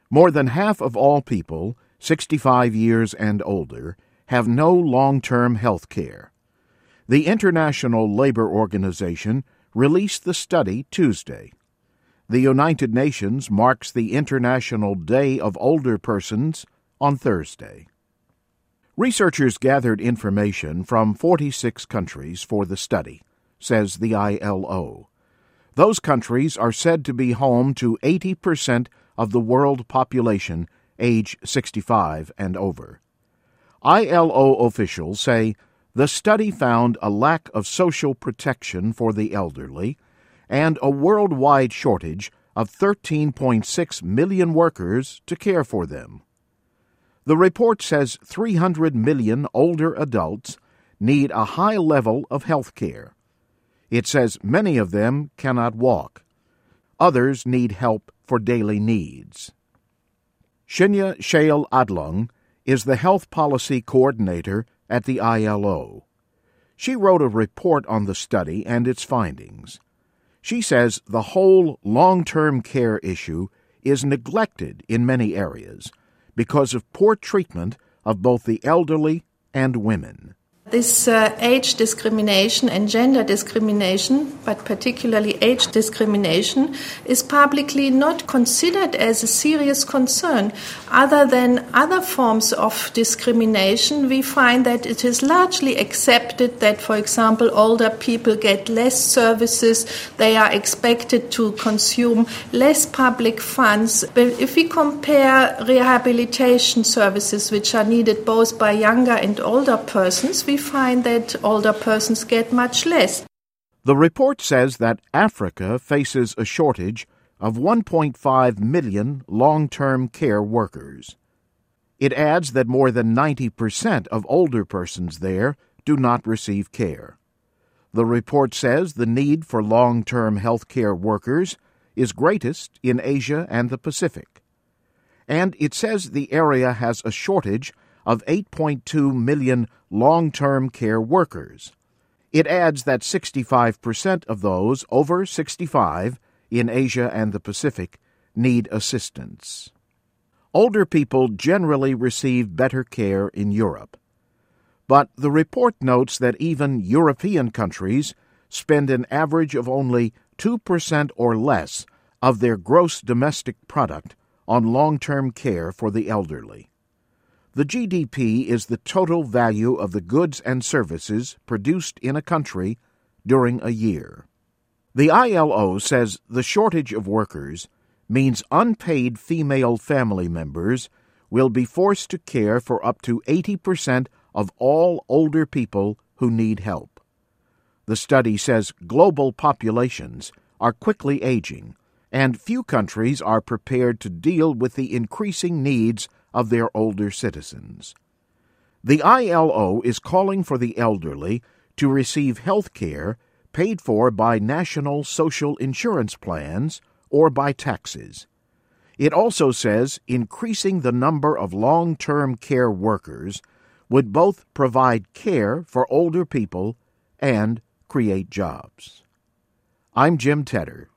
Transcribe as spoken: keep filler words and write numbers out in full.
More than half of all people, sixty-five years and older, have no long-term health care. The International Labor Organization released the study Tuesday. The United Nations marks the International Day of Older Persons on Thursday. Researchers gathered information from forty-six countries for the study, says the I L O. Those countries are said to be home to eighty percent of the world population age sixty-five and over. I L O officials say the study found a lack of social protection for the elderly and a worldwide shortage of thirteen point six million workers to care for them. The report says three hundred million older adults need a high level of health care. It says many of them cannot walk. Others need help for daily needs. Shinya Shale Adlung is the health policy coordinator at the I L O. She wrote a report on the study and its findings. She says the whole long-term care issue is neglected in many areas because of poor treatment of both the elderly and women. This uh, age discrimination and gender discrimination, but particularly age discrimination, is publicly not considered as a serious concern. Other than other forms of discrimination, we find that it is largely accepted that, for example, older people get less services, they are expected to consume less public funds. But if we compare rehabilitation services, which are needed both by younger and older persons, we find that older persons get much less. The report says that Africa faces a shortage of one point five million long-term care workers. It adds that more than ninety percent of older persons there do not receive care. The report says the need for long-term health care workers is greatest in Asia and the Pacific. And it says the area has a shortage of eight point two million long-term care workers. It adds that sixty-five percent of those over sixty-five in Asia and the Pacific need assistance. Older people generally receive better care in Europe. But the report notes that even European countries spend an average of only two percent or less of their gross domestic product on long-term care for the elderly. The G D P is the total value of the goods and services produced in a country during a year. The I L O says the shortage of workers means unpaid female family members will be forced to care for up to eighty percent of all older people who need help. The study says global populations are quickly aging, and few countries are prepared to deal with the increasing needs of their older citizens. The I L O is calling for the elderly to receive health care paid for by national social insurance plans or by taxes. It also says increasing the number of long-term care workers would both provide care for older people and create jobs. I'm Jim Tedder.